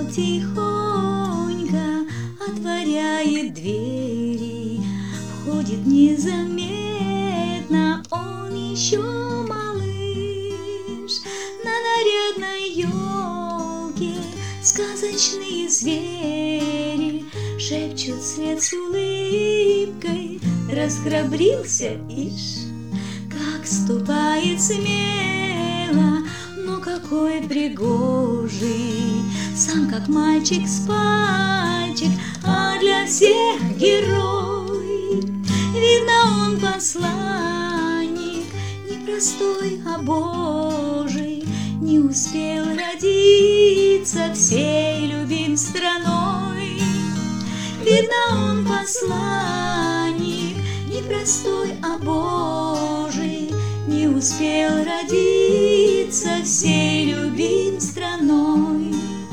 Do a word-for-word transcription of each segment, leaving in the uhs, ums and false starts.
вот тихонько отворяет двери, входит незаметно, он еще малыш. На нарядной елке сказочные звери шепчут вслед с улыбкой: расхрабрился, ишь, как ступает смело, но какой пригожий, сам как мальчик с пальчик, а для всех герой. Видно, он посланник, не простой, а божий, не успел родиться всей любим страной. Видно, он посланник, не простой, а божий, не успел родиться всей любим страной.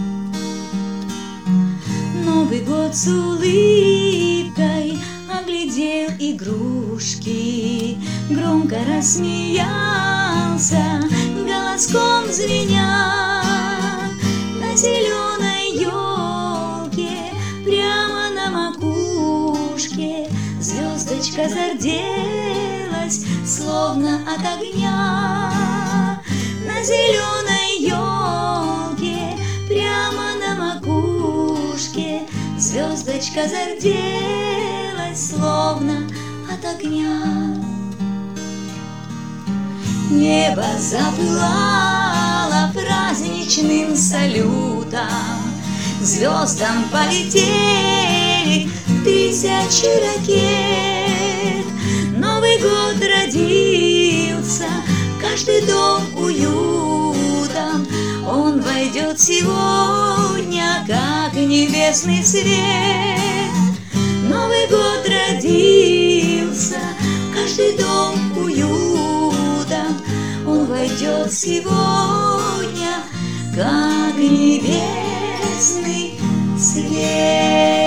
Новый год с улыбкой оглядел игрушки, громко рассмеялся, голоском звеня. На зеленой елке прямо на макушке звездочка зарделась, словно от огня. На зеленой елке прямо на макушке звездочка зарделась, словно от огня. Небо запылало праздничным салютом, к звездам полетели тысячи ракет. Новый год родился, каждый дом уютом, он войдет сегодня, как небесный свет. Новый год родился, каждый дом уютом, он войдет сегодня, как небесный свет.